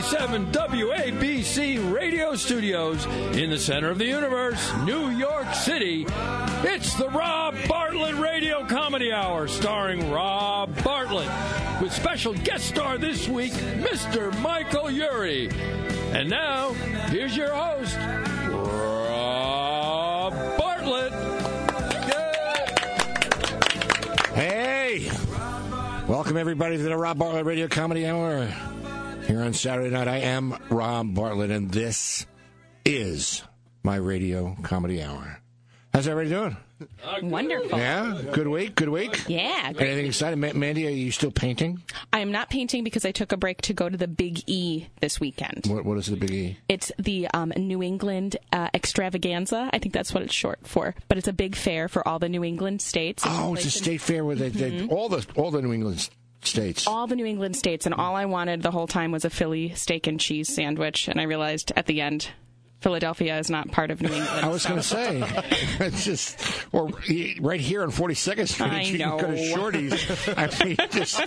97 WABC radio studios in the center of the universe, New York City. It's the Rob Bartlett Radio Comedy Hour, starring Rob Bartlett, with special guest star this week, Mr. Michael Urie. And now, here's your host, Rob Bartlett. Hey! Welcome, everybody, to the Rob Bartlett Radio Comedy Hour. Here on Saturday night, I am Rob Bartlett, and this is my Radio Comedy Hour. How's everybody doing? Wonderful. Yeah? Good week? Good week? Yeah. Great. Anything exciting? Mandy, are you still painting? I am not painting because I took a break to go to the Big E this weekend. What is the Big E? It's the New England Extravaganza. I think that's what it's short for. But it's a big fair for all the New England states. Oh, it's a state fair where they all the New England states. All the New England states, and all I wanted the whole time was a Philly steak and cheese sandwich, and I realized at the end, Philadelphia is not part of New England. I was going to say, it's just, or right here on 42nd Street, you can go to Shorty's. I mean, just,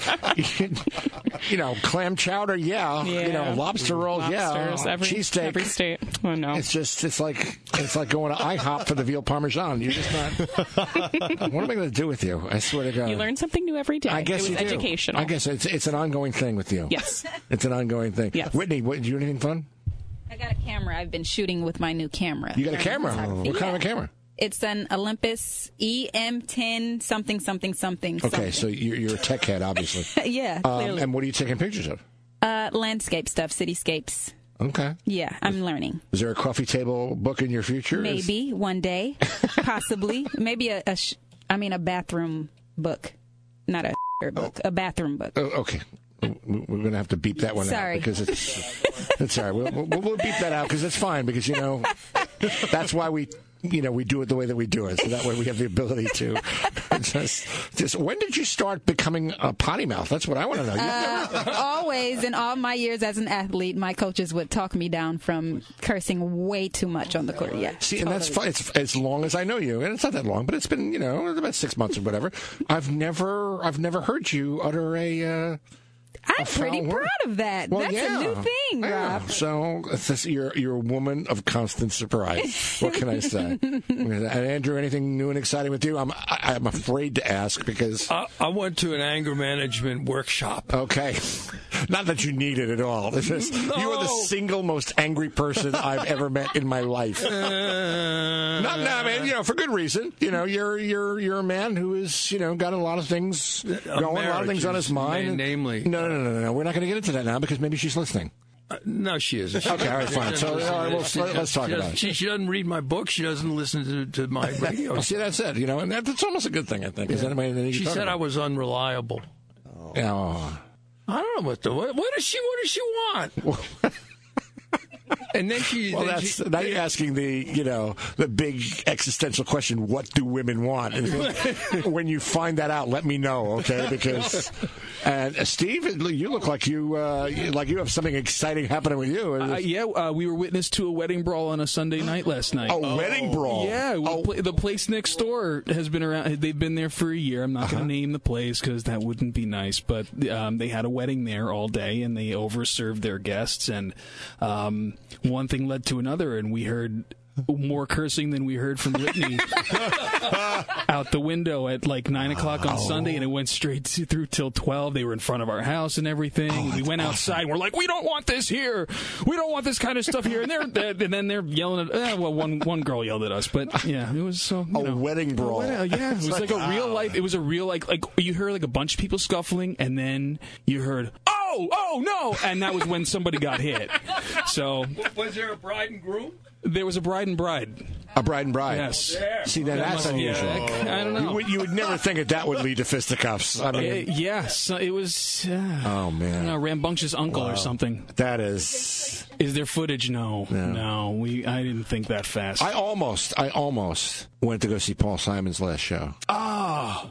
clam chowder, yeah. Lobster rolls, cheesesteak. Every state. Oh, no. It's like going to IHOP for the veal parmesan. You're just not, what am I going to do with you? I swear to God. You learn something new every day. I guess it was educational. I guess it's an ongoing thing with you. Yes. It's an ongoing thing. Yes. Whitney, did you do anything fun? I got a camera. I've been shooting with my new camera. You got a camera? What kind of a camera? It's an Olympus EM10 something. Okay, so you're a tech head, obviously. Yeah, clearly. And what are you taking pictures of? Landscape stuff, cityscapes. Okay. Yeah, I'm learning. Is there a coffee table book in your future? Maybe one day, possibly. Maybe a bathroom book, not a book, a bathroom book. Oh, okay. We're going to have to beep that one out because it's all right. We'll beep that out because it's fine because, that's why we do it the way that we do it. So that way we have the ability to just when did you start becoming a potty mouth? That's what I want to know. Always, in all my years as an athlete, my coaches would talk me down from cursing way too much on the court. Yeah. See, and that's fine. It's as long as I know you, and it's not that long, but it's been, about 6 months or whatever. I've never heard you utter I'm pretty proud of that. Well, that's a new thing, Rob. So you're a woman of constant surprise. What can I say? And Andrew, anything new and exciting with you? I'm afraid to ask because I went to an anger management workshop. Okay, not that you need it at all. It's just, you are the single most angry person I've ever met in my life. Man. For good reason. You're a man who is got a lot of things going, a lot of things on his mind. Namely, No. We're not going to get into that now because maybe she's listening. No, she isn't. Okay, all right, fine. So, let's talk about it. She doesn't read my book. She doesn't listen to my radio. See, that's it. And that's almost a good thing, I think. Yeah. She said I was unreliable. Oh. I don't know what does she want? And then now you're asking the big existential question: what do women want? And when you find that out, let me know, okay? Because Steve, you look like you have something exciting happening with you. We were witness to a wedding brawl on a Sunday night last night. A wedding brawl? Yeah, the place next door has been around. They've been there for a year. I'm not going to name the place because that wouldn't be nice. But they had a wedding there all day, and they overserved their guests, and one thing led to another, and we heard more cursing than we heard from Whitney out the window at like 9 o'clock on Sunday, and it went straight through till 12. They were in front of our house and everything. We went outside, and we're like, we don't want this here. We don't want this kind of stuff here. And then they're yelling at one girl yelled at us, but yeah, it was so a wedding brawl. Yeah, it was like a real life. It was a real like you heard like a bunch of people scuffling, and then you heard oh no, and that was when somebody got hit. So was there a bride and groom? There was a bride and bride. A bride and bride. Yes. See, that's unusual. I don't know. You would never think that would lead to fisticuffs. I mean, yes, it was. Oh man, a rambunctious uncle or something. That is. Is there footage? No. I didn't think that fast. I almost went to go see Paul Simon's last show. Oh.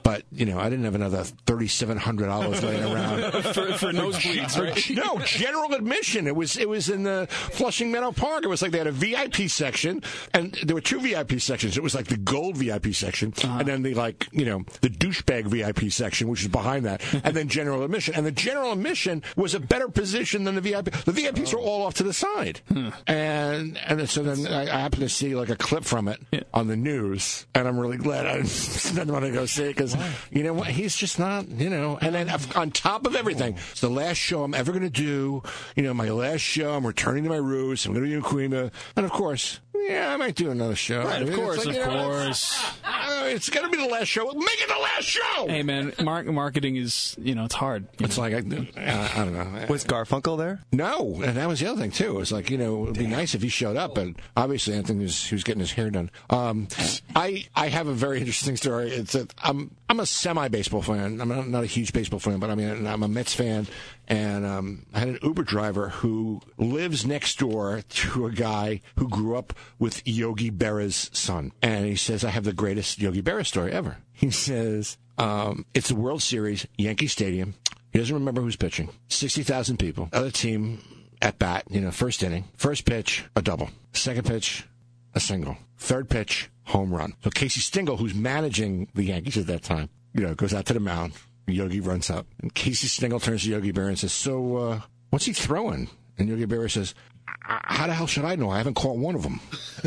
But, I didn't have another $3,700 laying around. for nosebleeds, right? No, general admission. It was in the Flushing Meadow Park. It was like they had a VIP section, and there were 2 VIP sections. It was like the gold VIP section, and then the douchebag VIP section, which is behind that, and then general admission. And the general admission was a better position than the VIP. The VIPs were all off to the side. And so then I happened to see like a clip from it on the news, and I'm really glad I didn't want to go see it, because you know what, he's just not, and then on top of everything, it's the last show I'm ever going to do, my last show, I'm returning to my roots, I'm going to do Creema, and of course, I might do another show. Right, of course. It's going to be the last show. Make it the last show! Hey, man, marketing is, it's hard. It's like, I don't know. Was Garfunkel there? No, and that was the other thing, too. It was like, it would be nice if he showed up, but obviously Anthony he was getting his hair done. I have a very interesting story. It's that I'm a semi-baseball fan. I'm not a huge baseball fan, but I'm a Mets fan, and I had an Uber driver who lives next door to a guy who grew up with Yogi Berra's son. And he says, I have the greatest Yogi Berra story ever. He says, it's the World Series, Yankee Stadium. He doesn't remember who's pitching. 60,000 people. Other team at bat, first inning. First pitch, a double. Second pitch, a single. Third pitch, home run. So Casey Stengel, who's managing the Yankees at that time, goes out to the mound. Yogi runs up. And Casey Stengel turns to Yogi Berra and says, so, what's he throwing? And Yogi Berra says, how the hell should I know? I haven't caught one of them.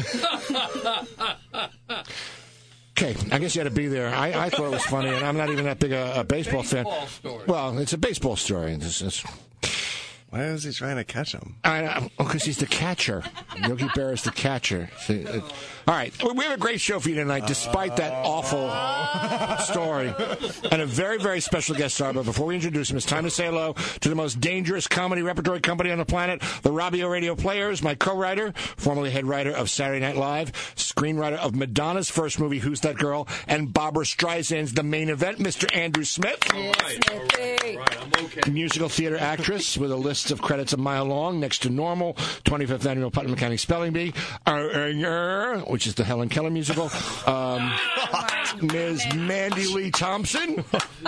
Okay, I guess you had to be there. I thought it was funny, and I'm not even that big a baseball fan. Story. Well, it's a baseball story. Why was he trying to catch him? Because he's the catcher. Yogi Berra is the catcher. All right, we have a great show for you tonight, despite that awful story. And a very, very special guest star. But before we introduce him, it's time to say hello to the most dangerous comedy repertory company on the planet, the Robbio Radio Players, my co-writer, formerly head writer of Saturday Night Live, screenwriter of Madonna's first movie, Who's That Girl, and Barbra Streisand's The Main Event, Mr. Andrew Smith. All right, I'm okay. Musical theater actress with a list of credits a mile long, next to Normal, 25th Annual Putnam County Spelling Bee, which is the Helen Keller musical, Ms. Mandy Lee Thompson.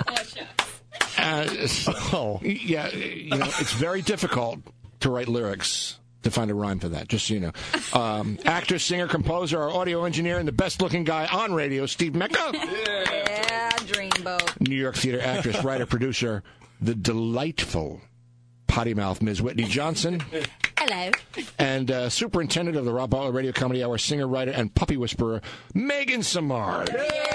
It's very difficult to write lyrics to find a rhyme for that, just so you know. Actor, singer, composer, our audio engineer, and the best-looking guy on radio, Steve Mecca. Yeah, dreamboat. New York theater actress, writer, producer, the delightful potty mouth Ms. Whitney Johnson. Hello. And superintendent of the Rob Bartlett Radio Comedy Hour, singer, writer, and puppy whisperer, Megan Samard.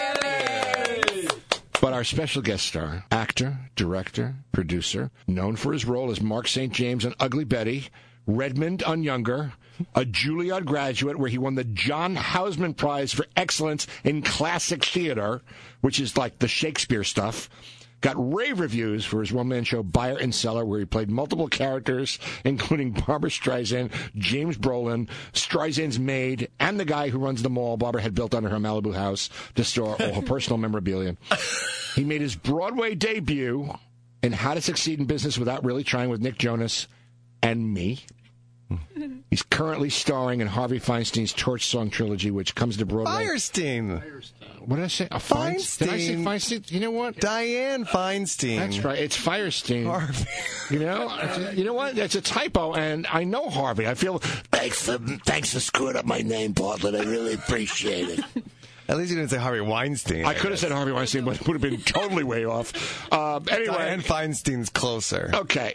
Yay! But our special guest star, actor, director, producer, known for his role as Mark St. James in Ugly Betty, Redmond on Younger, a Juilliard graduate where he won the John Houseman Prize for Excellence in Classic Theater, which is like the Shakespeare stuff. Got rave reviews for his one-man show, Buyer and Seller, where he played multiple characters, including Barbra Streisand, James Brolin, Streisand's maid, and the guy who runs the mall Barbara had built under her Malibu house to store all her personal memorabilia. He made his Broadway debut in How to Succeed in Business Without Really Trying with Nick Jonas and me. He's currently starring in Harvey Feinstein's Torch Song trilogy, which comes to Broadway. Firestein. What did I say? Feinstein. Did I say Feinstein? You know what? Diane Feinstein. That's right. It's Firestein. Harvey. You know what? It's a typo, and I know Harvey. I feel thanks for screwing up my name, Bartlett. I really appreciate it. At least you didn't say Harvey Weinstein. I could have said Harvey Weinstein, but it would have been totally way off. Anyway. Diane Feinstein's closer. Okay.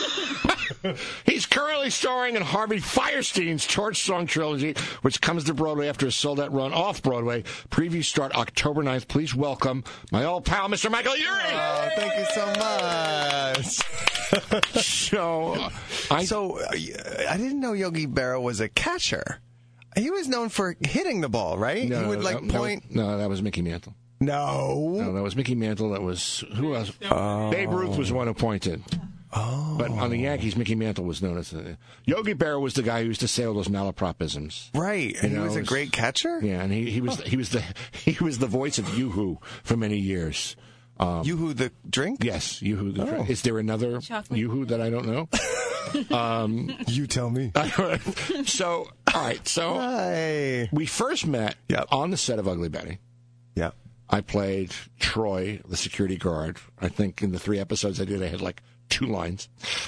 He's currently starring in Harvey Firestein's Torch Song trilogy, which comes to Broadway after a sold-out run off-Broadway. Previews start October 9th. Please welcome my old pal, Mr. Michael Urie. Oh, thank you so much. So I didn't know Yogi Berra was a catcher. He was known for hitting the ball, right? No, he would point. No, that was Mickey Mantle. No, that was Mickey Mantle. That was who else? Babe Ruth was the one who pointed. Oh. But on the Yankees, Mickey Mantle was known as Yogi Berra was the guy who used to say all those malapropisms. Right, and he was a great catcher. Yeah, and he was the voice of Yoo-Hoo for many years. Yoo-Hoo the drink? Yes, Yoo-Hoo the drink. Is there another Yoo-Hoo that I don't know? You tell me. So, all right. So Hi. we first met on the set of Ugly Betty. Yeah. I played Troy, the security guard. I think in the 3 episodes I did, I had like 2 lines.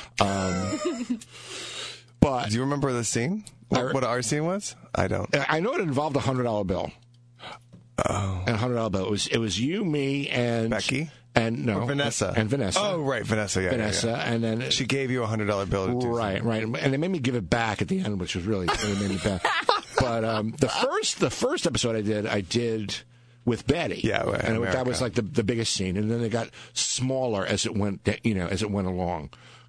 But do you remember the scene? What our scene was? I don't. I know it involved a $100 bill. Oh. And a $100 bill. It was you, me, and Becky. And no, Vanessa. And Vanessa. Oh, right, Vanessa. Yeah, Vanessa, yeah. And then she gave you a $100 bill to do right, something. And they made me give it back at the end, which was really made me bad. But the first episode I did with Betty. Yeah, and that was like the biggest scene, and then they got smaller as it went along.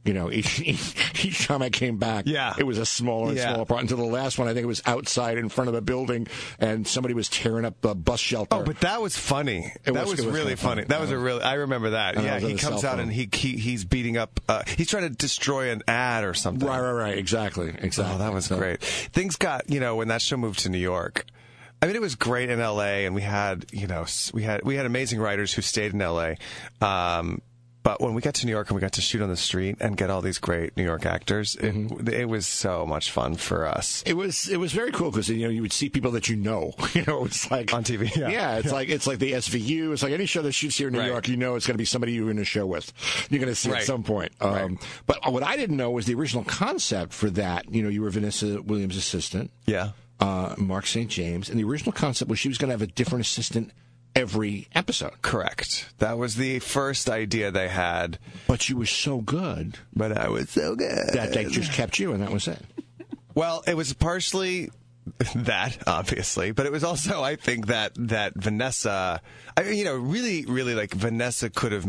Each time I came back, it was a smaller and smaller part until the last one. I think it was outside in front of a building, and somebody was tearing up the bus shelter. Oh, but that was funny. That was really funny. That was I remember that. Yeah, he comes out and he's beating up. He's trying to destroy an ad or something. Right. Exactly. Oh, that was great. Things got when that show moved to New York. I mean, it was great in L.A. and we had amazing writers who stayed in L.A. But when we got to New York and we got to shoot on the street and get all these great New York actors, it was so much fun for us. It was very cool because you would see people that it's like on TV. Yeah, it's like the SVU. It's like any show that shoots here in New York. It's going to be somebody you're in a show with. You're going to see at some point. But what I didn't know was the original concept for that. You were Vanessa Williams' assistant. Yeah. Mark St. James, and the original concept was she was going to have a different assistant every episode. Correct. That was the first idea they had. But she was so good. But I was so good. That they just kept you, and that was it. Well, it was partially that, obviously, but it was also, I think, that Vanessa, really, really, like, Vanessa could have,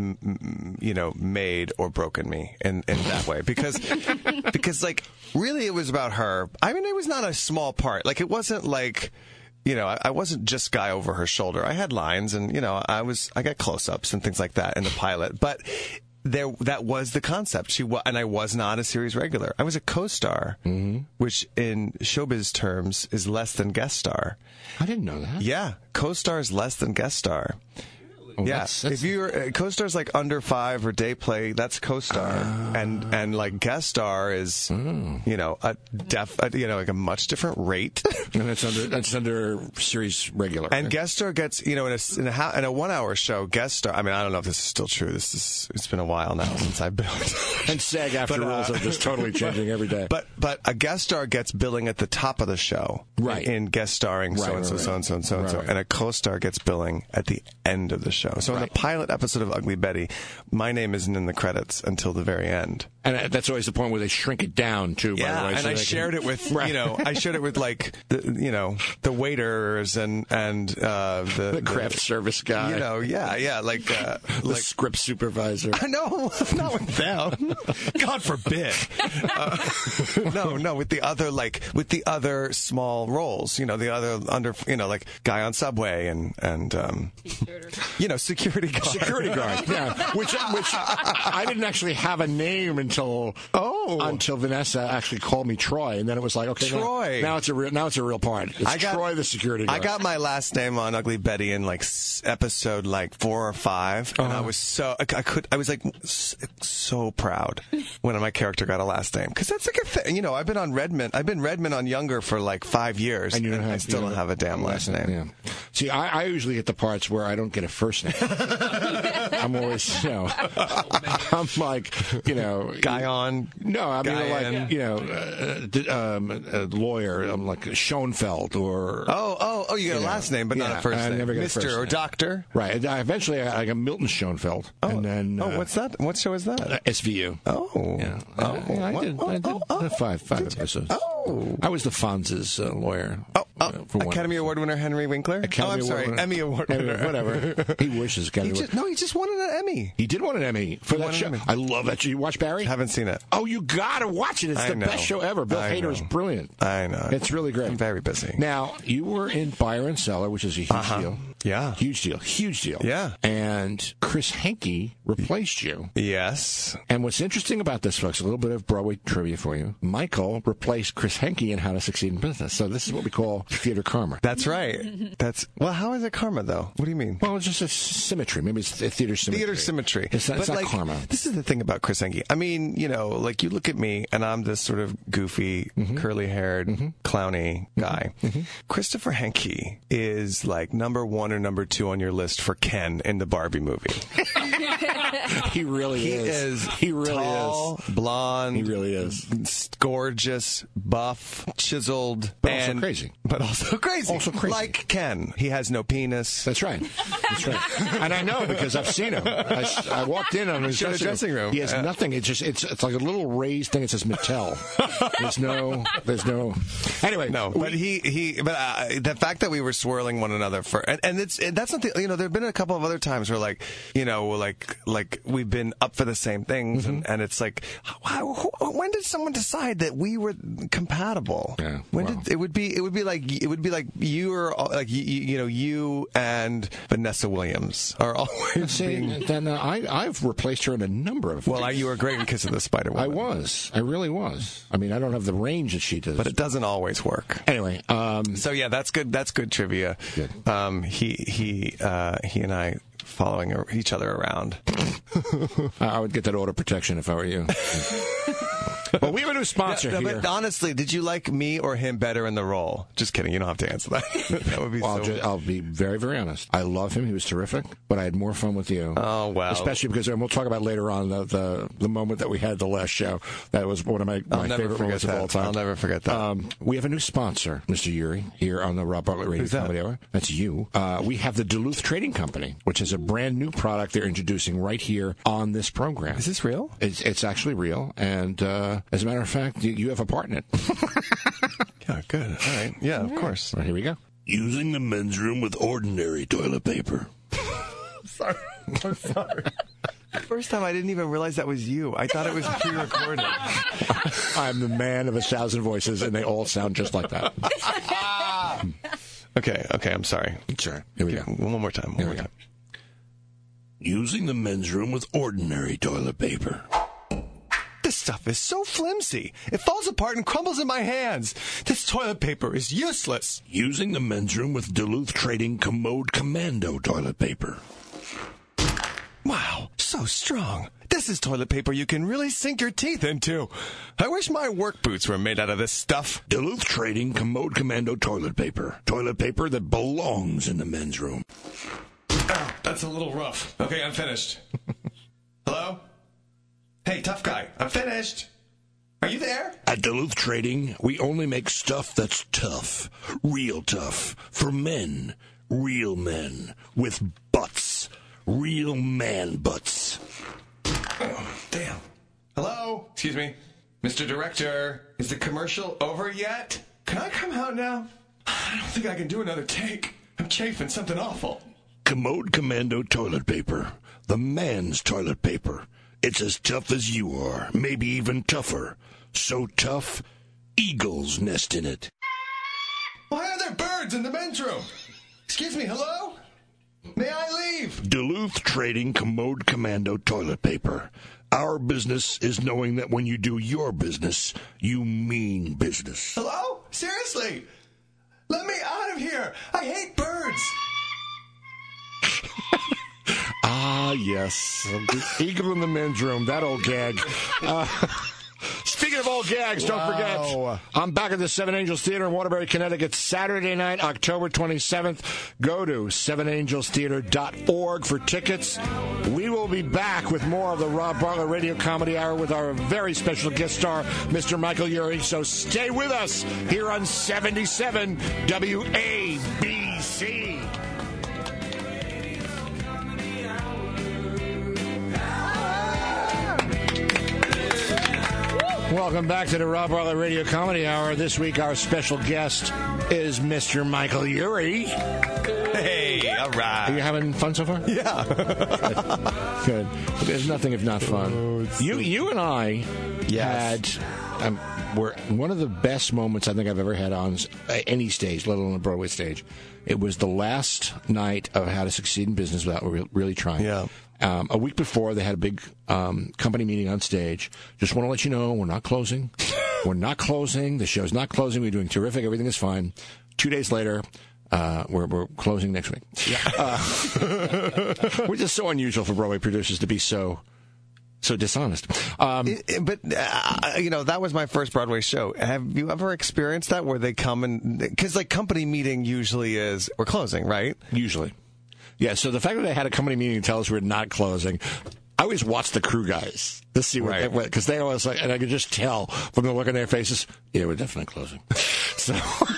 made or broken me in that way. Because, like, really it was about her. I mean, it was not a small part. Like, it wasn't like... I wasn't just guy over her shoulder. I had lines, and I got close-ups and things like that in the pilot. But that was the concept. And I was not a series regular. I was a co-star, which in showbiz terms is less than guest star. I didn't know that. Yeah, co-star is less than guest star. Oh, yeah, if you're co-star's like under 5 or day play, that's co-star, and like guest star is like a much different rate. And that's under series regular. And guest star gets in a 1 hour show, guest star. I mean, I don't know if this is still true. It's been a while now since I've been. And SAG-AFTRA rules are just totally changing every day. But a guest star gets billing at the top of the show, right? In guest starring so and so, and a co-star gets billing at the end of the show. So in the pilot episode of Ugly Betty, my name isn't in the credits until the very end. And that's always the point where they shrink it down too. Yeah, by the way, and I shared it with I shared it with like the waiters and the craft service guy. Like the script supervisor. No, not with them. God forbid. No, with the other small roles. The other under like guy on Subway and security guard. Security guard, yeah. Which I didn't actually have a name until Vanessa actually called me Troy, and then it was like, okay, Troy. Now it's a real part. It's Troy, the security guard. I got my last name on Ugly Betty in like episode like 4 or 5, and I was so proud when my character got a last name, because that's like a thing. I've been Redmond on Younger for like 5 years, and I still don't have a damn last name. Yeah. See, I usually get the parts where I don't get a first name. I'm always, I'm like, guy on. No, I mean, like, lawyer. I'm like Schoenfeld or. Oh, you got a last name, but not a first name. I never get Mr. a first or name. Doctor. Right. Eventually, I got Milton Schoenfeld. Oh, and then. What's that? What show is that? SVU. Oh. Yeah. I did five episodes. Oh. I was the Fonz's lawyer. Academy Award winner Henry Winkler? Emmy Award winner. Whatever. He wishes. He just won an Emmy. He did win an Emmy for that show. I love that show. You watch Barry? Haven't seen it. Oh, you gotta watch it. It's the best show ever. Bill Hader is brilliant. I know. It's really great. I'm very busy. Now, you were in Buyer and Seller, which is a huge deal. Yeah. Huge deal. Yeah. And Chris Henke replaced you. Yes. And what's interesting about this, folks, a little bit of Broadway trivia for you. Michael replaced Chris Henke in How to Succeed in Business. So this is what we call theater karma. That's right. Well, how is it karma, though? What do you mean? Well, it's just a symmetry. Maybe it's a theater symmetry. Theater symmetry. It's not like, karma. This is the thing about Chris Henke. I mean, you know, like you look at me and I'm this sort of goofy, curly-haired, clowny guy. Christopher Henke is like number 1 or number 2 on your list for Ken in the Barbie movie. He really is. He really tall, is. Blonde. He really is. Gorgeous, buff, chiseled. But also crazy. But also crazy. Also crazy. Like Ken. He has no penis. That's right. That's right. And I know because I've seen him. I walked in on his dressing room. He has nothing. It's like a little raised thing. It says Mattel. There's no. Anyway, no. But the fact that we were swirling one another and that's not the, you know, there have been a couple of other times where like, you know, like we've been up for the same things and it's like, when did someone decide that we were compatible? Yeah. It would be like you or like you and Vanessa Williams are always I've replaced her in a number of things. Well, you were great in Kiss of the Spider Woman. I really was. I mean, I don't have the range that she does, but it doesn't always work. Anyway, so yeah, that's good trivia. Good. He and I following each other around. I would get that order protection if I were you. Well, we have a new sponsor here. But honestly, did you like me or him better in the role? Just kidding. You don't have to answer that. That would be I'll be very, very honest. I love him. He was terrific. But I had more fun with you. Oh, well. Especially because, and we'll talk about later on, the moment that we had the last show. That was one of my favorite moments of all time. I'll never forget that. We have a new sponsor, Mr. Yuri, here on the Rob Bartlett Radio Comedy Hour. That's you. We have the Duluth Trading Company, which is a brand new product they're introducing right here on this program. Is this real? It's actually real. And as a matter of fact, you have a part in it. Yeah, good. All right. Yeah, of course. Right, here we go. Using the men's room with ordinary toilet paper. Sorry. I'm sorry. The first time I didn't even realize that was you. I thought it was pre-recorded. I'm the man of 1,000 voices, and they all sound just like that. Okay, I'm sorry. Sure. Here we go. One more time. One more time. Using the men's room with ordinary toilet paper. This stuff is so flimsy. It falls apart and crumbles in my hands. This toilet paper is useless. Using the men's room with Duluth Trading Commode Commando toilet paper. Wow, so strong. This is toilet paper you can really sink your teeth into. I wish my work boots were made out of this stuff. Duluth Trading Commode Commando toilet paper. Toilet paper that belongs in the men's room. Oh, that's a little rough. Okay, I'm finished. Hello? Hey, tough guy, I'm finished. Are you there? At Duluth Trading, we only make stuff that's tough. Real tough. For men. Real men. With butts. Real man butts. Oh, damn. Hello? Excuse me. Mr. Director, is the commercial over yet? Can I come out now? I don't think I can do another take. I'm chafing something awful. Commode Commando toilet paper. The man's toilet paper. It's as tough as you are, maybe even tougher. So tough, eagles nest in it. Why are there birds in the men's room? Excuse me, hello? May I leave? Duluth Trading Commode Commando toilet paper. Our business is knowing that when you do your business, you mean business. Hello? Seriously? Let me out of here. I hate birds. Ah, yes. Eagle in the men's room, that old gag. Speaking of old gags, don't forget, I'm back at the Seven Angels Theater in Waterbury, Connecticut, Saturday night, October 27th. Go to sevenangelstheater.org for tickets. We will be back with more of the Rob Bartlett Radio Comedy Hour with our very special guest star, Mr. Michael Urie. So stay with us here on 77 WABC. Welcome back to the Rob Bartlett Radio Comedy Hour. This week, our special guest is Mr. Michael Urie. Hey, all right. Are you having fun so far? Yeah. Good. There's nothing if not fun. You and I had were one of the best moments I think I've ever had on any stage, let alone a Broadway stage. It was the last night of How to Succeed in Business Without Really Trying. Yeah. A week before, they had a big company meeting on stage. Just want to let you know, we're not closing. We're not closing. The show's not closing. We're doing terrific. Everything is fine. 2 days later, we're closing next week. Yeah. Which is so unusual for Broadway producers to be so dishonest. But that was my first Broadway show. Have you ever experienced that where they come and, because like company meeting usually is, we're closing, right? Usually. Yeah, so the fact that they had a company meeting to tell us we're not closing, I always watch the crew guys to see what they went, because they always like, and I could just tell from the look on their faces, yeah, we're definitely closing. So.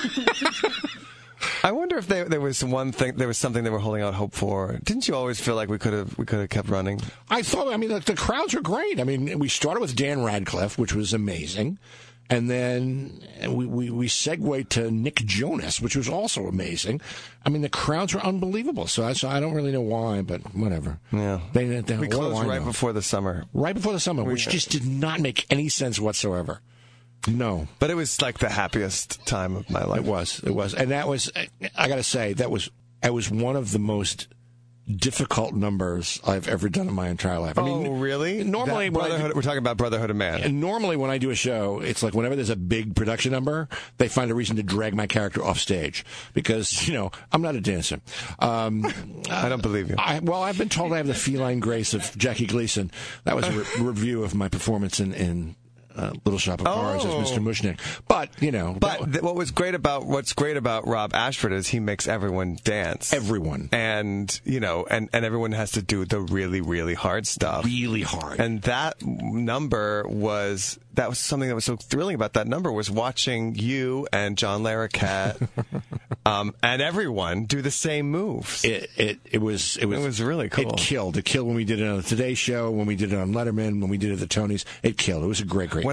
I wonder if there was something they were holding out hope for. Didn't you always feel like we could have kept running? I thought, the crowds were great. I mean, we started with Dan Radcliffe, which was amazing. And then we segued to Nick Jonas, which was also amazing. I mean, the crowds were unbelievable. So I don't really know why, but whatever. Yeah. We closed right before the summer. Right before the summer, which just did not make any sense whatsoever. No. But it was like the happiest time of my life. It was. And that was, I got to say, that was one of the most difficult numbers I've ever done in my entire life. Really? Normally, we're talking about Brotherhood of Man. And normally when I do a show, it's like whenever there's a big production number, they find a reason to drag my character off stage because, I'm not a dancer. I don't believe you. I've been told I have the feline grace of Jackie Gleason. That was a review of my performance in Little Shop of Horrors as Mr. Mushnick. But, what's great about Rob Ashford is he makes everyone dance. Everyone. And, and everyone has to do the really, really hard stuff. Really hard. And that number was something that was so thrilling about that number was watching you and John Larroquette and everyone do the same moves. It was really cool. It killed when we did it on the Today Show, when we did it on Letterman, when we did it at the Tonys. It killed. It was a great when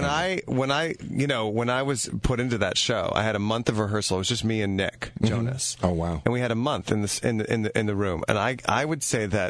I was put into that show, I had a month of rehearsal. It was just me and Nick Jonas. Oh wow! And we had a month in the room, and I would say that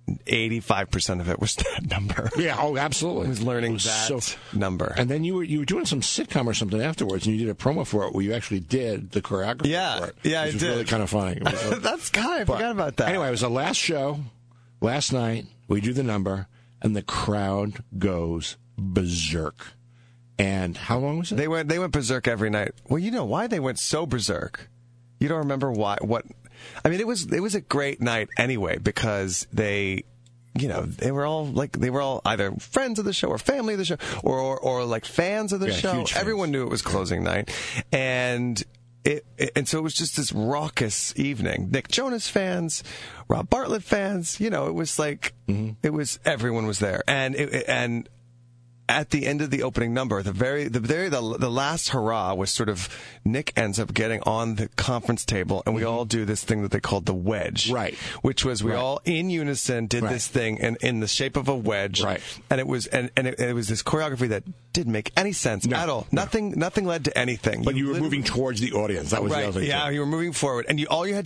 85% of it was that number. Yeah, absolutely. I was learning that number. And then you were doing some sitcom or something afterwards, and you did a promo for it where you actually did the choreography for it. Yeah, I did. It was really kind of funny. I forgot about that. Anyway, it was the last show, last night, we do the number, and the crowd goes berserk. And how long was it? They went berserk every night. Well, you know why they went so berserk. You don't remember why? I mean, it was a great night anyway because they were all either friends of the show or family of the show or like fans of the show. Everyone knew it was closing night, and so it was just this raucous evening. Nick Jonas fans, Rob Bartlett fans. It was like everyone was there, and at the end of the opening number, the last hurrah was sort of Nick ends up getting on the conference table, and we all do this thing that they called the wedge, right? Which was we all in unison did this thing in the shape of a wedge, right? And it was it was this choreography that didn't make any sense at all. No. Nothing led to anything. But you were moving towards the audience. That was right. The other thing. Yeah, you were moving forward, and you had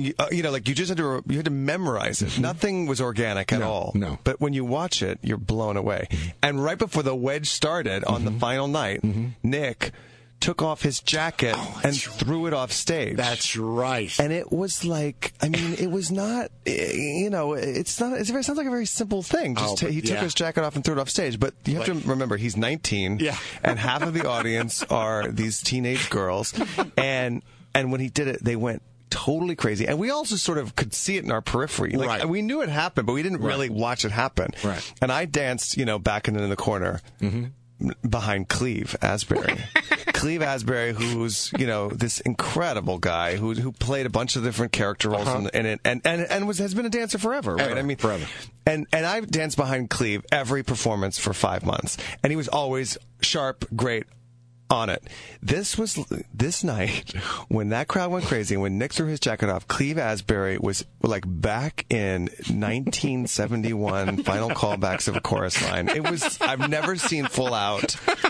to memorize it. Nothing was organic at all. No. But when you watch it, you're blown away. And right before the wedge started on the final night, Nick took off his jacket and threw it off stage. That's right. And it was like, it was not, it sounds like a very simple thing. He took his jacket off and threw it off stage. But you have to remember, he's 19, and half of the audience are these teenage girls. And when he did it, they went totally crazy. And we also sort of could see it in our periphery. Like, we knew it happened, but we didn't really watch it happen. Right. And I danced, back in the corner behind Cleve Asbury. Cleve Asbury, who's, this incredible guy who played a bunch of different character roles in it and has been a dancer forever, right? Forever. And I've danced behind Cleve every performance for 5 months. And he was always sharp, great, on it. This night when that crowd went crazy and when Nick threw his jacket off, Cleve Asbury was like back in 1971 final callbacks of a chorus line. I've never seen Full Out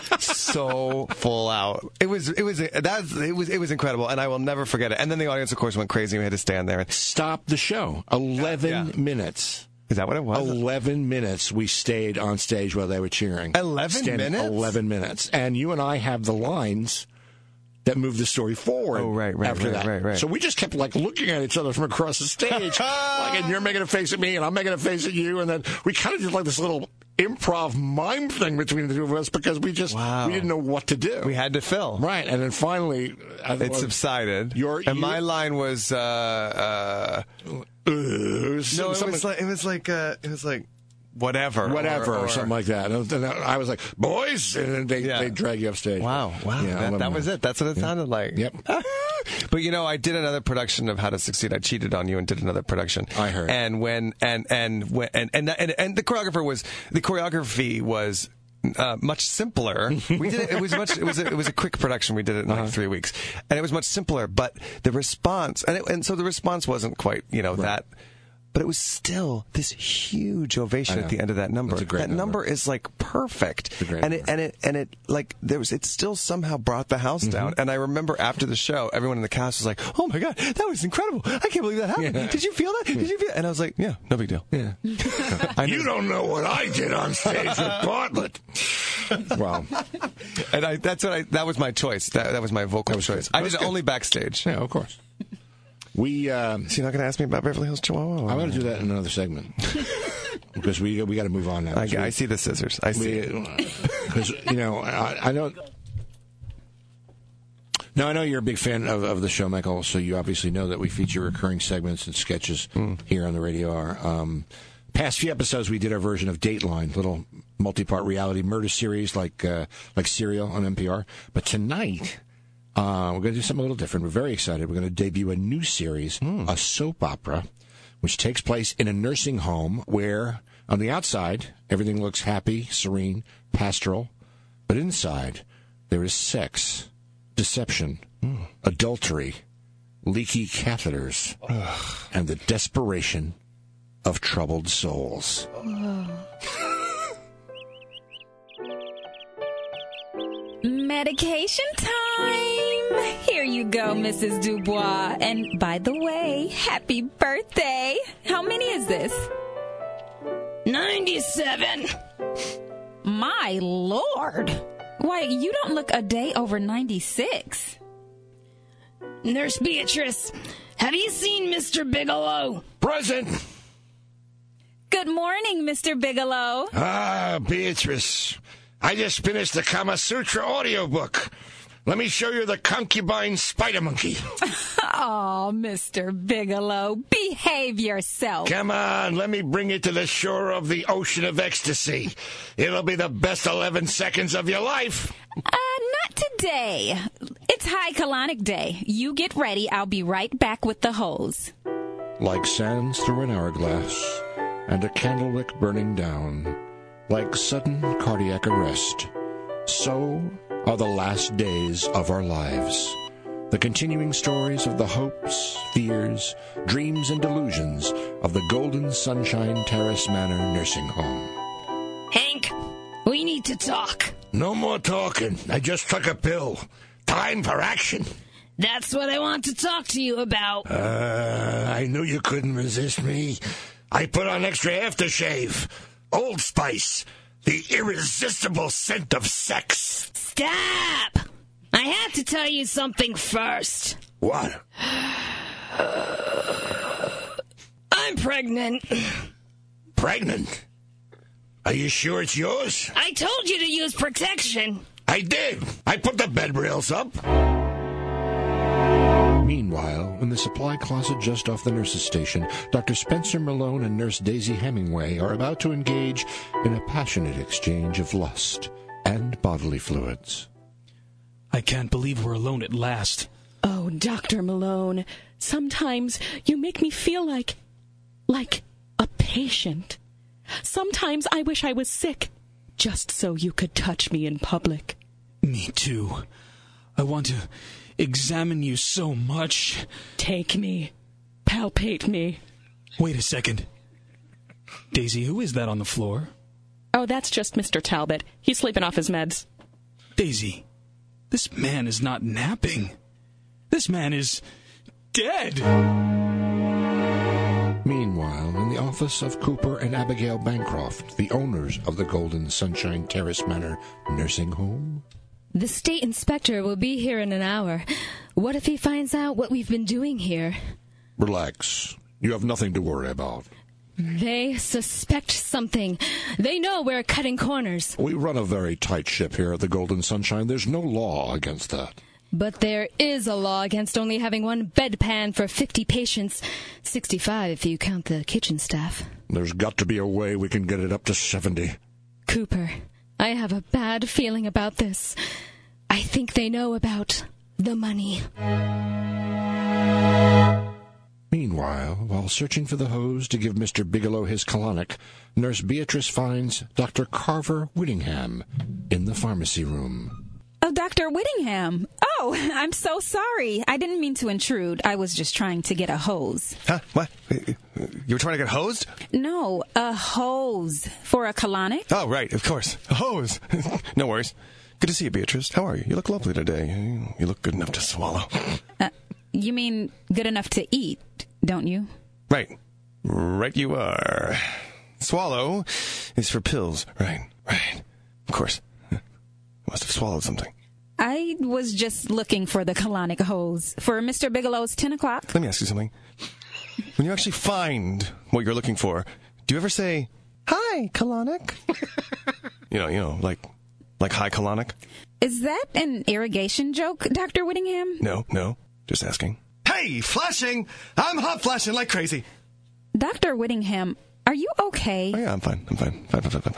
so full out. It was incredible, and I will never forget it. And then the audience, of course, went crazy and we had to stand there and stop the show. 11 minutes. Is that what it was? 11 minutes we stayed on stage while they were cheering. 11 minutes? 11 minutes. And you and I have the lines that move the story forward. Oh, right. After that. Right. So we just kept looking at each other from across the stage. And you're making a face at me and I'm making a face at you. And then we kind of did this little improv mime thing between the two of us because we didn't know what to do. We had to fill. Right, and then finally... it subsided. My line was... it was like whatever. Whatever, or something like that. And I was like, boys! And then they drag you off stage. Wow. Yeah, that was it. That's what it sounded like. Yep. But I did another production of How to Succeed. I cheated on you and did another production. I heard. And the choreography was much simpler. We did it. It was a quick production. We did it in like 3 weeks, and it was much simpler. But the response, so the response wasn't quite that. But it was still this huge ovation at the end of that number. That number is like perfect, it still somehow brought the house down. And I remember after the show, everyone in the cast was like, "Oh my god, that was incredible! I can't believe that happened. Yeah. Did you feel that? Did you feel?" And I was like, "Yeah, no big deal." Yeah, you don't know what I did on stage with Bartlett. Wow, and that was my choice. That was my vocal choice. I did it only backstage. Yeah, of course. So you're not going to ask me about Beverly Hills Chihuahua? I'm going to do that in another segment because we got to move on now. I see the scissors. I see because I don't. No, I know you're a big fan of the show, Michael. So you obviously know that we feature recurring segments and sketches here on the radio. Past few episodes, we did our version of Dateline, little multi-part reality murder series like Serial on NPR. But tonight. We're going to do something a little different. We're very excited. We're going to debut a new series, a soap opera, which takes place in a nursing home where, on the outside, everything looks happy, serene, pastoral. But inside, there is sex, deception, adultery, leaky catheters, and the desperation of troubled souls. Medication time! Here you go, Mrs. Dubois. And by the way, happy birthday! How many is this? 97. My Lord! Why, you don't look a day over 96. Nurse Beatrice, have you seen Mr. Bigelow? Present. Good morning, Mr. Bigelow. Beatrice. I just finished the Kama Sutra audiobook. Let me show you the concubine spider monkey. Oh, Mr. Bigelow, behave yourself. Come on, let me bring you to the shore of the ocean of ecstasy. It'll be the best 11 seconds of your life. Not today. It's High Colonic Day. You get ready. I'll be right back with the hose. Like sands through an hourglass and a candlewick burning down, like sudden cardiac arrest, so are the last days of our lives. The continuing stories of the hopes, fears, dreams, and delusions of the Golden Sunshine Terrace Manor Nursing Home. Hank, we need to talk. No more talking. I just took a pill. Time for action. That's what I want to talk to you about. I knew you couldn't resist me. I put on extra aftershave. Old Spice. The irresistible scent of sex. Stop! I have to tell you something first. What? I'm pregnant. Pregnant? Are you sure it's yours? I told you to use protection. I did. I put the bed rails up. Meanwhile, in the supply closet just off the nurse's station, Dr. Spencer Malone and Nurse Daisy Hemingway are about to engage in a passionate exchange of lust and bodily fluids. I can't believe we're alone at last. Oh, Dr. Malone, sometimes you make me feel like a patient. Sometimes I wish I was sick, just so you could touch me in public. Me too. I want to examine you so much. Take me. Palpate me. Wait a second. Daisy, who is that on the floor? Oh, that's just Mr. Talbot. He's sleeping off his meds. Daisy, this man is not napping. This man is dead. Meanwhile, in the office of Cooper and Abigail Bancroft, the owners of the Golden Sunshine Terrace Manor Nursing Home. The state inspector will be here in an hour. What if he finds out what we've been doing here? Relax. You have nothing to worry about. They suspect something. They know we're cutting corners. We run a very tight ship here at the Golden Sunshine. There's no law against that. But there is a law against only having one bedpan for 50 patients. 65 if you count the kitchen staff. There's got to be a way we can get it up to 70. Cooper, I have a bad feeling about this. I think they know about the money. Meanwhile, while searching for the hose to give Mr. Bigelow his colonic, Nurse Beatrice finds Dr. Carver Whittingham in the pharmacy room. Oh, Dr. Whittingham. Oh, I'm so sorry. I didn't mean to intrude. I was just trying to get a hose. Huh? What? You were trying to get hosed? No, a hose. For a colonic? Oh, right, of course. A hose. No worries. Good to see you, Beatrice. How are you? You look lovely today. You look good enough to swallow. You mean good enough to eat, don't you? Right. Right you are. Swallow is for pills. Right. Of course. Must have swallowed something. I was just looking for the colonic hose for Mr. Bigelow's 10 o'clock. Let me ask you something. When you actually find what you're looking for, do you ever say, "Hi, colonic"? you know, like hi, colonic? Is that an irrigation joke, Dr. Whittingham? No. Just asking. Hey, flashing! I'm hot flashing like crazy. Dr. Whittingham, are you okay? Oh, yeah, I'm fine. Fine.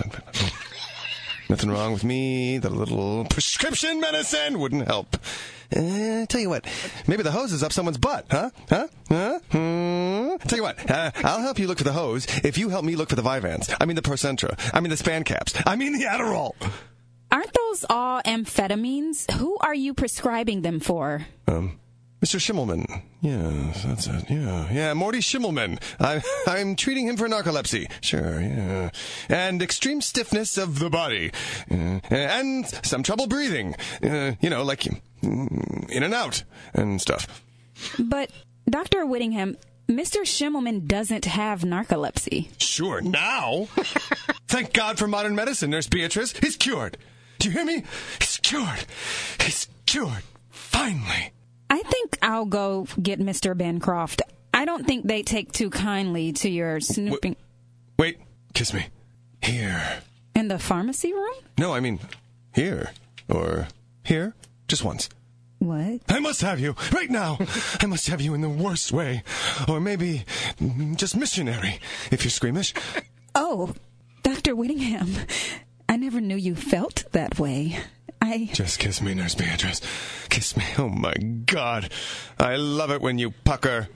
Nothing wrong with me. That a little prescription medicine wouldn't help. Tell you what, maybe the hose is up someone's butt, huh? Tell you what, I'll help you look for the hose if you help me look for the Vyvanse. I mean the Procentra. I mean the Span Caps. I mean the Adderall. Aren't those all amphetamines? Who are you prescribing them for? Mr. Schimmelman. Yes, that's it. Yeah, Morty Schimmelman. I'm treating him for narcolepsy. Sure, yeah. And extreme stiffness of the body. And some trouble breathing. Like in and out and stuff. But, Dr. Whittingham, Mr. Schimmelman doesn't have narcolepsy. Sure, now. Thank God for modern medicine, Nurse Beatrice. He's cured. Do you hear me? He's cured. Finally. I think I'll go get Mr. Bancroft. I don't think they take too kindly to your snooping. Wait, kiss me. Here. In the pharmacy room? No, I mean, here. Or here. Just once. What? I must have you, right now. I must have you in the worst way. Or maybe just missionary, if you're squeamish. Oh, Dr. Whittingham, I never knew you felt that way. Just kiss me, Nurse Beatrice. Kiss me. Oh, my God. I love it when you pucker.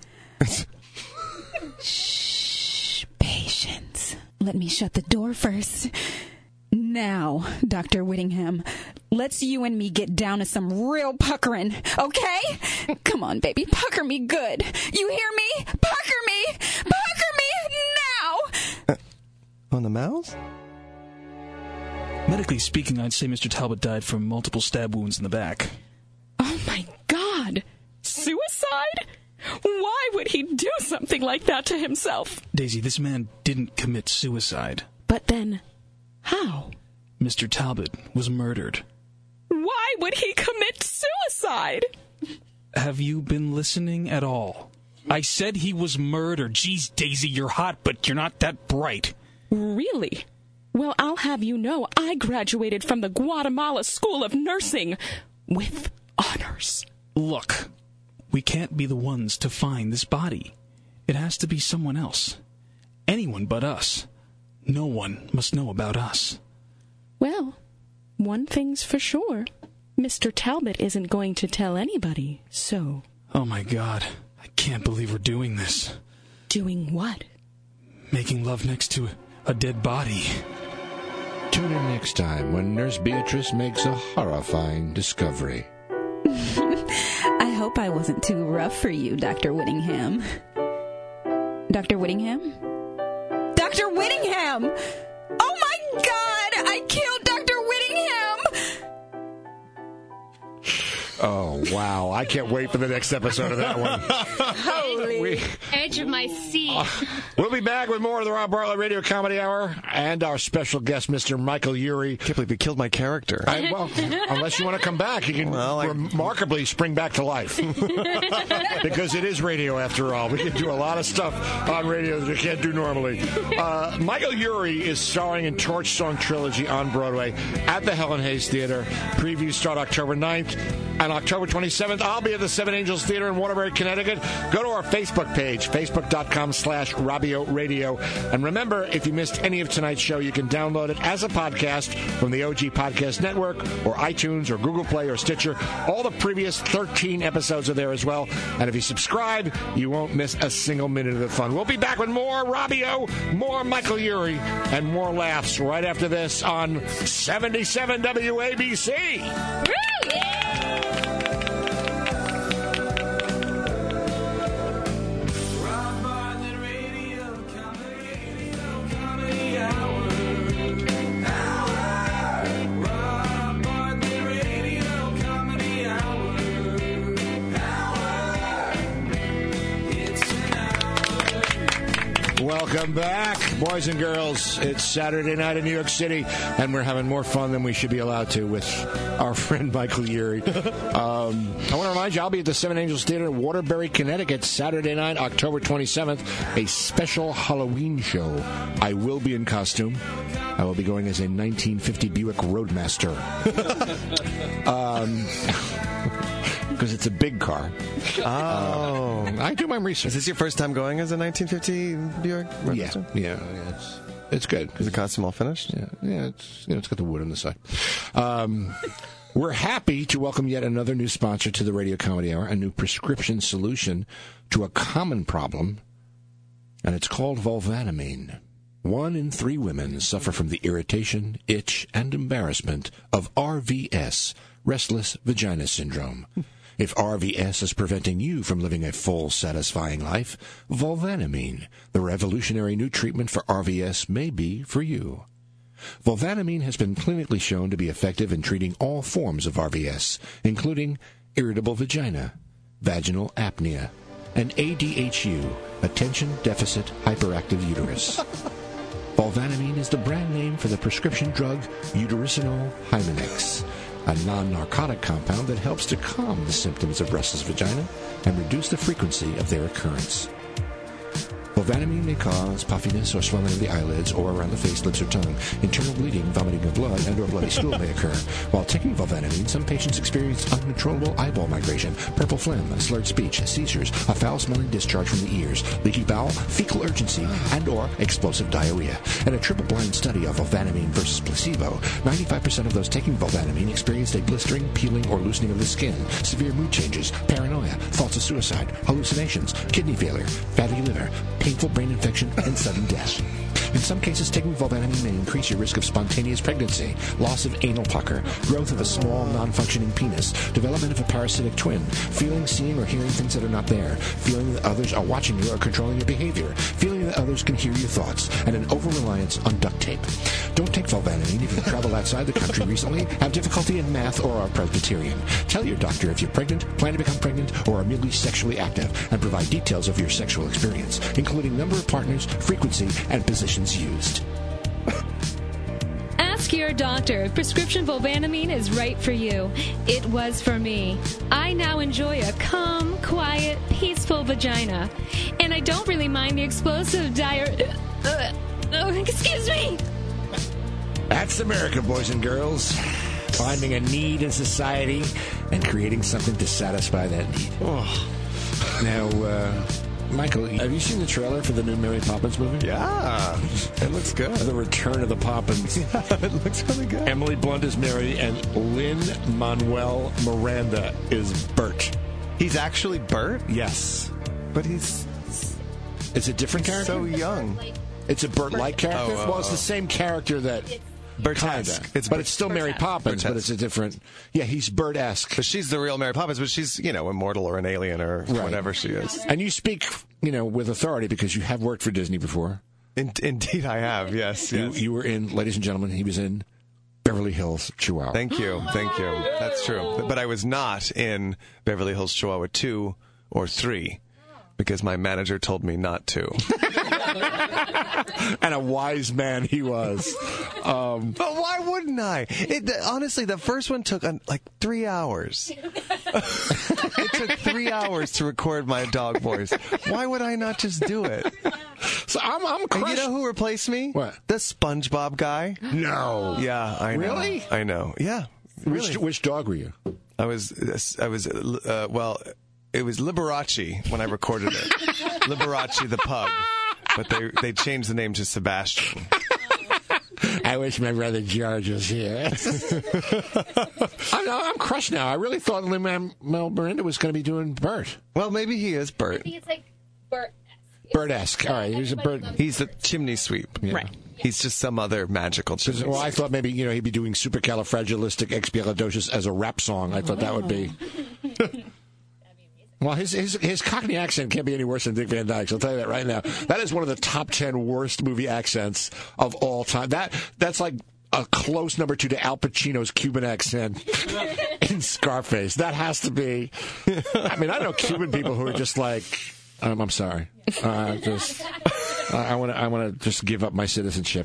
Shh. Patience. Let me shut the door first. Now, Dr. Whittingham, let's you and me get down to some real puckering, okay? Come on, baby. Pucker me good. You hear me? Pucker me! Pucker me now! On the mouth? Medically speaking, I'd say Mr. Talbot died from multiple stab wounds in the back. Oh, my God! Suicide? Why would he do something like that to himself? Daisy, this man didn't commit suicide. But then, how? Mr. Talbot was murdered. Why would he commit suicide? Have you been listening at all? I said he was murdered. Geez, Daisy, you're hot, but you're not that bright. Really? Well, I'll have you know I graduated from the Guatemala School of Nursing with honors. Look, we can't be the ones to find this body. It has to be someone else. Anyone but us. No one must know about us. Well, one thing's for sure. Mr. Talbot isn't going to tell anybody, so... Oh, my God. I can't believe we're doing this. Doing what? Making love next to a dead body. Tune in next time when Nurse Beatrice makes a horrifying discovery. I hope I wasn't too rough for you, Dr. Whittingham. Dr. Whittingham? Dr. Whittingham! Oh, my God! I killed Dr. Whittingham! Oh, wow. I can't wait for the next episode of that one. Holy. Edge of my seat. We'll be back with more of the Rob Bartlett Radio Comedy Hour and our special guest, Mr. Michael Urie. I can't believe he killed my character. Well, unless you want to come back, you can remarkably spring back to life. Because it is radio, after all. We can do a lot of stuff on radio that we can't do normally. Michael Urie is starring in Torch Song Trilogy on Broadway at the Helen Hayes Theater. Previews start October 9th. And October 27th, I'll be at the Seven Angels Theater in Waterbury, Connecticut. Go to our Facebook page, facebook.com/Robbio Radio. And remember, if you missed any of tonight's show, you can download it as a podcast from the OG Podcast Network or iTunes or Google Play or Stitcher. All the previous 13 episodes are there as well. And if you subscribe, you won't miss a single minute of the fun. We'll be back with more Robbio, more Michael Urie, and more laughs right after this on 77 WABC. Welcome back, boys and girls. It's Saturday night in New York City, and we're having more fun than we should be allowed to with our friend Michael Urie. I want to remind you, I'll be at the Seven Angels Theater in Waterbury, Connecticut, Saturday night, October 27th, a special Halloween show. I will be in costume. I will be going as a 1950 Buick Roadmaster. Because it's a big car. Oh. I do my research. Is this your first time going as a 1950 Buick? Yeah. It's good. Is the costume all finished? Yeah. It's got the wood on the side. We're happy to welcome yet another new sponsor to the Radio Comedy Hour, a new prescription solution to a common problem, and it's called Vulvanamine. 1 in 3 women suffer from the irritation, itch, and embarrassment of RVS, restless vagina syndrome. If RVS is preventing you from living a full, satisfying life, Vulvanamine, the revolutionary new treatment for RVS, may be for you. Vulvanamine has been clinically shown to be effective in treating all forms of RVS, including irritable vagina, vaginal apnea, and ADHU, attention deficit hyperactive uterus. Vulvanamine is the brand name for the prescription drug Utericinol Hymenix, a non-narcotic compound that helps to calm the symptoms of restless vagina and reduce the frequency of their occurrence. Vulvanamine may cause puffiness or swelling of the eyelids or around the face, lips, or tongue. Internal bleeding, vomiting of blood, and or bloody stool may occur. While taking Vulvanamine, some patients experience uncontrollable eyeball migration, purple phlegm, slurred speech, seizures, a foul-smelling discharge from the ears, leaky bowel, fecal urgency, and or explosive diarrhea. In a triple-blind study of Vulvanamine versus placebo, 95% of those taking Vulvanamine experienced a blistering, peeling, or loosening of the skin, severe mood changes, paranoia, thoughts of suicide, hallucinations, kidney failure, fatty liver, painful brain infection, and sudden death. In some cases, taking Vulvanamine may increase your risk of spontaneous pregnancy, loss of anal pucker, growth of a small, non-functioning penis, development of a parasitic twin, feeling, seeing, or hearing things that are not there, feeling that others are watching you or controlling your behavior, feeling that others can hear your thoughts, and an over-reliance on duct tape. Don't take Vulvanamine if you've traveled outside the country recently, have difficulty in math, or are Presbyterian. Tell your doctor if you're pregnant, plan to become pregnant, or are merely sexually active, and provide details of your sexual experience, including number of partners, frequency, and positions used. Ask your doctor if prescription Vulvanamine is right for you. It was for me. I now enjoy a calm, quiet, peaceful vagina. And I don't really mind the explosive excuse me! That's America, boys and girls. Finding a need in society and creating something to satisfy that need. Oh. Now, Michael, have you seen the trailer for the new Mary Poppins movie? Yeah, it looks good. The Return of the Poppins. Yeah, it looks really good. Emily Blunt is Mary, and Lin-Manuel Miranda is Bert. He's actually Bert? Yes. But he's... It's a different character? So young. It's a Bert-like character? Well, it's the same character that... Bert-esque. It's still Mary Poppins, but it's a different... Yeah, he's Bert-esque. But she's the real Mary Poppins, but she's, immortal or an alien or whatever she is. And you speak, with authority because you have worked for Disney before. Indeed I have, yes. You were in, ladies and gentlemen, he was in Beverly Hills Chihuahua. Thank you. That's true. But I was not in Beverly Hills Chihuahua 2 or 3 because my manager told me not to. And a wise man he was. But why wouldn't I? Honestly, the first one took like 3 hours. It took 3 hours to record my dog voice. Why would I not just do it? So I'm crushed. And you know who replaced me? What? The SpongeBob guy. No. Yeah, I know. Really? I know. Yeah. Really. Which dog were you? It was Liberace when I recorded it. Liberace the pug. But they changed the name to Sebastian. I wish my brother George was here. I'm crushed now. I really thought Lin-Manuel Miranda was going to be doing Bert. Well, maybe he is Bert. I think it's like Bert. Bert-esque. All right, he's a Bert. He's a chimney sweep. Yeah. Right. He's just some other magical chimney Well, I thought maybe he'd be doing Supercalifragilisticexpialidocious as a rap song. I thought that would be. Well, his Cockney accent can't be any worse than Dick Van Dyke's. I'll tell you that right now. That is one of the top 10 worst movie accents of all time. That's like a close number 2 to Al Pacino's Cuban accent in Scarface. That has to be. I mean, I know Cuban people who are just like, I'm sorry. I want to just give up my citizenship.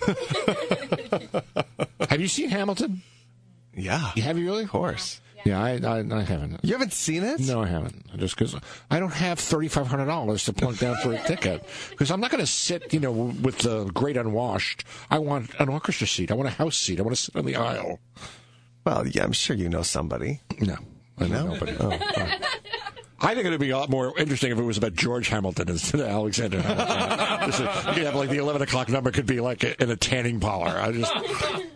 Have you seen Hamilton? Yeah. Have you really? Of course. Yeah, I haven't. You haven't seen it? No, I haven't. Just because I don't have $3,500 to plunk down for a ticket. Because I'm not going to sit, with the great unwashed. I want an orchestra seat. I want a house seat. I want to sit on the aisle. Well, yeah, I'm sure you know somebody. No, I know nobody. Oh. I think it would be a lot more interesting if it was about George Hamilton instead of Alexander Hamilton. You could have like the 11 o'clock number could be like in a tanning parlor.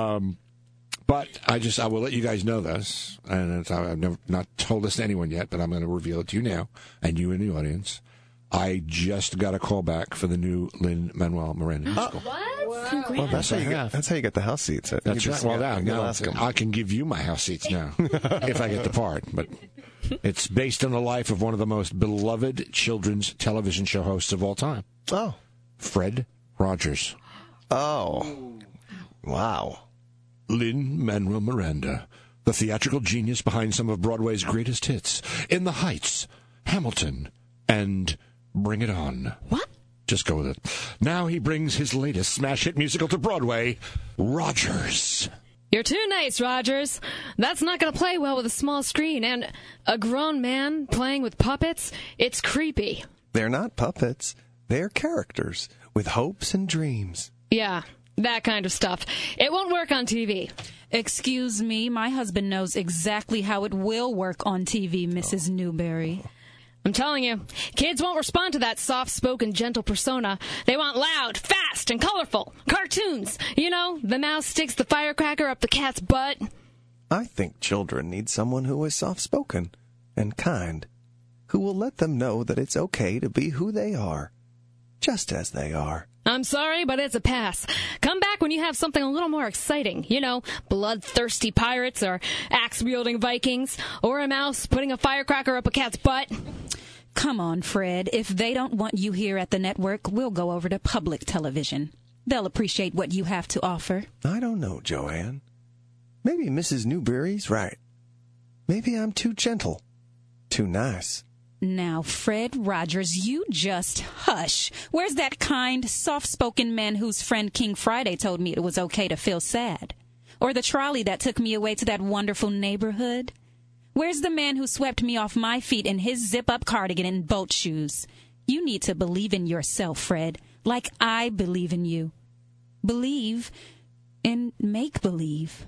But I will let you guys know this, and I've not told this to anyone yet, but I'm going to reveal it to you now, and you in the audience. I just got a call back for the new Lin-Manuel Miranda musical. What? Well, that's how you get the house seats. That's right. Well, now I can give you my house seats now if I get the part. But it's based on the life of one of the most beloved children's television show hosts of all time. Oh, Fred Rogers. Oh, wow. Lin-Manuel Miranda, the theatrical genius behind some of Broadway's greatest hits, In the Heights, Hamilton, and Bring It On. What? Just go with it. Now he brings his latest smash hit musical to Broadway, Rogers. You're too nice, Rogers. That's not going to play well with a small screen, and a grown man playing with puppets, it's creepy. They're not puppets. They're characters with hopes and dreams. Yeah. That kind of stuff. It won't work on TV. Excuse me, my husband knows exactly how it will work on TV, Mrs. Newberry. I'm telling you, kids won't respond to that soft-spoken, gentle persona. They want loud, fast, and colorful. Cartoons. The mouse sticks the firecracker up the cat's butt. I think children need someone who is soft-spoken and kind, who will let them know that it's okay to be who they are, just as they are. I'm sorry, but it's a pass. Come back when you have something a little more exciting. Bloodthirsty pirates or axe-wielding Vikings or a mouse putting a firecracker up a cat's butt. Come on, Fred. If they don't want you here at the network, we'll go over to public television. They'll appreciate what you have to offer. I don't know, Joanne. Maybe Mrs. Newberry's right. Maybe I'm too gentle, too nice. Now, Fred Rogers, you just hush. Where's that kind, soft-spoken man whose friend King Friday told me it was okay to feel sad? Or the trolley that took me away to that wonderful neighborhood? Where's the man who swept me off my feet in his zip-up cardigan and boat shoes? You need to believe in yourself, Fred, like I believe in you. Believe in make-believe.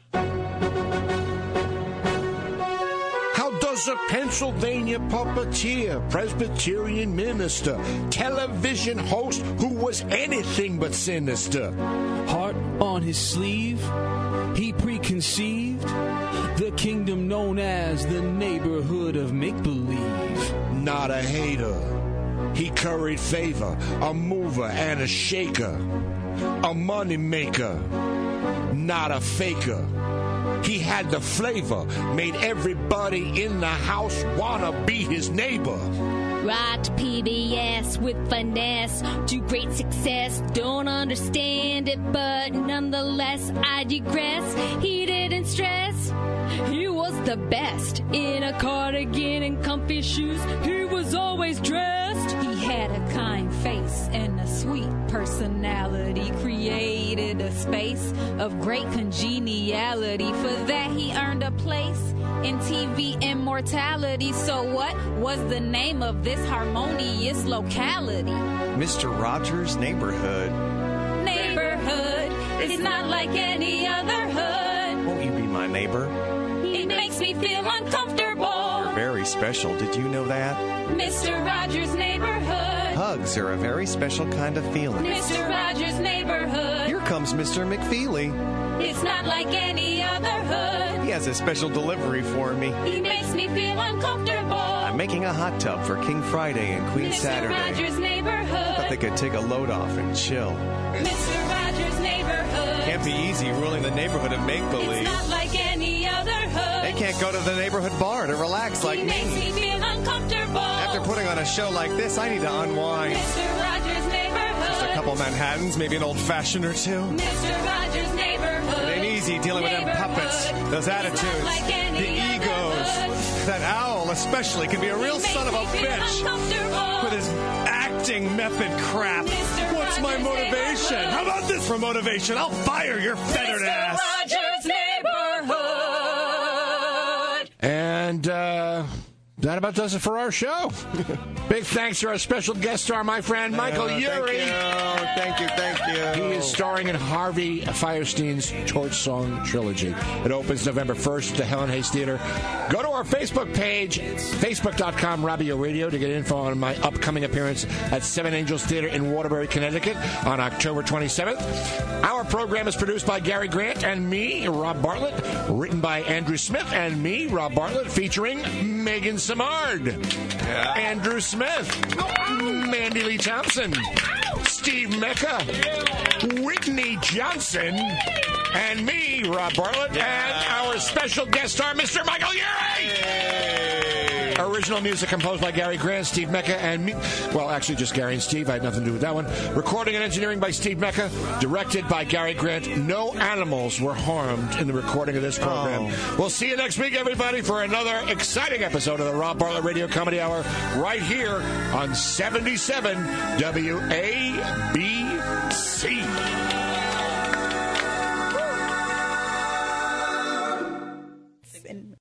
Does a Pennsylvania puppeteer, Presbyterian minister, television host who was anything but sinister? Heart on his sleeve, he preconceived the kingdom known as the neighborhood of make-believe. Not a hater, he curried favor, a mover and a shaker, a money maker, not a faker. He had the flavor, made everybody in the house wanna be his neighbor. Rocked PBS with finesse to great success. Don't understand it, but nonetheless, I digress. He didn't stress. He was the best. In a cardigan and comfy shoes, he was always dressed. He had a kind face and a sweet personality. Created a space of great congeniality. For that he earned a place in TV immortality. So what was the name of this harmonious locality? Mr. Rogers' Neighborhood. Neighborhood is not like any other hood. Won't you be my neighbor? It makes me feel uncomfortable. You're very special. Did you know that? Mr. Rogers' Neighborhood. Hugs are a very special kind of feeling. Mr. Rogers' Neighborhood. Here comes Mr. McFeely. It's not like any other hood. He has a special delivery for me. He makes me feel uncomfortable. I'm making a hot tub for King Friday and Queen Mr. Saturday. Rogers' Neighborhood. Thought they could take a load off and chill. Mr. Rogers' Neighborhood. Can't be easy ruling the neighborhood of make-believe. It's not like any other hood. They can't go to the neighborhood bar to relax like he me. makes me feel uncomfortable. After putting on a show like this, I need to unwind. Mr. Rogers' Neighborhood. Just a couple Manhattans, maybe an old-fashioned or two. Mr. Rogers' Neighborhood. It ain't easy dealing with them puppets, those attitudes, like the egos. That owl especially can be a real son of a bitch with his acting method crap. What's my motivation? How about this for motivation? I'll fire your fettered ass. Rogers' Neighborhood. And that about does it for our show. Big thanks to our special guest star, my friend Michael Urie. Thank you. He is starring in Harvey Fierstein's Torch Song Trilogy. It opens November 1st at the Helen Hayes Theater. Go to our Facebook page, facebook.com/RobbieORadio, to get info on my upcoming appearance at Seven Angels Theater in Waterbury, Connecticut on October 27th. Our program is produced by Gary Grant and me, Rob Bartlett. Written by Andrew Smith and me, Rob Bartlett, featuring Megan Samard, Andrew Smith, Mandy Lee Thompson, Steve Mecca, Whitney Johnson, and me, Rob Bartlett, and our special guest star, Mr. Michael Urie. Original music composed by Gary Grant, Steve Mecca, and me. Well, actually, just Gary and Steve. I had nothing to do with that one. Recording and engineering by Steve Mecca. Directed by Gary Grant. No animals were harmed in the recording of this program. We'll see you next week, everybody, for another exciting episode of the Rob Bartlett Radio Comedy Hour right here on 77 WABC.